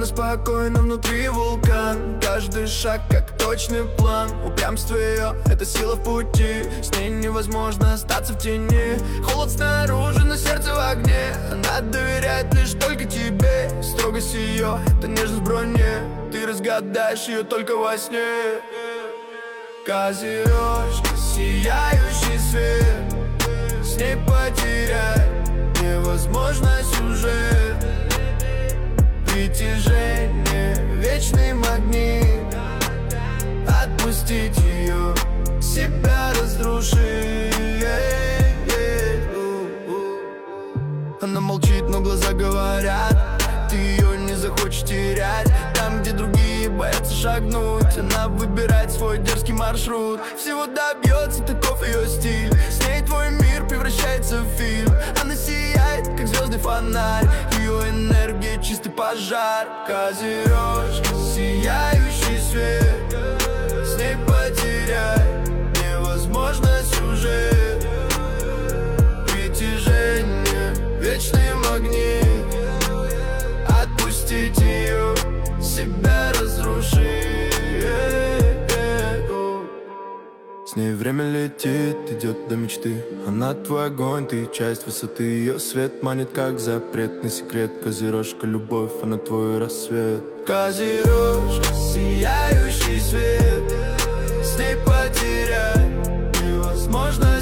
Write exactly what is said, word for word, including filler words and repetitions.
Совершенно спокойно внутри вулкан. Каждый шаг как точный план. Упрямство ее — это сила в пути. С ней невозможно остаться в тени. Холод снаружи, но сердце в огне. Она доверяет лишь только тебе. Строгость ее — это нежность в броне. Ты разгадаешь ее только во сне. Козерожка, сияющий свет. С ней потерять невозможно сюжет. Притяжение, вечный магнит. Отпустить ее, себя разрушить. Она молчит, но глаза говорят. Ты ее не захочешь терять. Там, где другие боятся шагнуть, она выбирает свой дерзкий маршрут. Всего добьется, таков ее стиль. С ней твой мир превращается в фильм. Она сияет, как звездный фонарь. Ее энергия — чистый пожар. Козерожка, сияющий свет. С ней потерять невозможно сюжет. Притяжение, вечный магнит. Отпустить ее, себя разрушить. С ней время летит, идет до мечты. Она твой огонь, ты часть высоты. Ее свет манит, как запретный секрет. Козерожка, любовь, она твой рассвет. Козерожка, сияющий свет. С ней потерять невозможно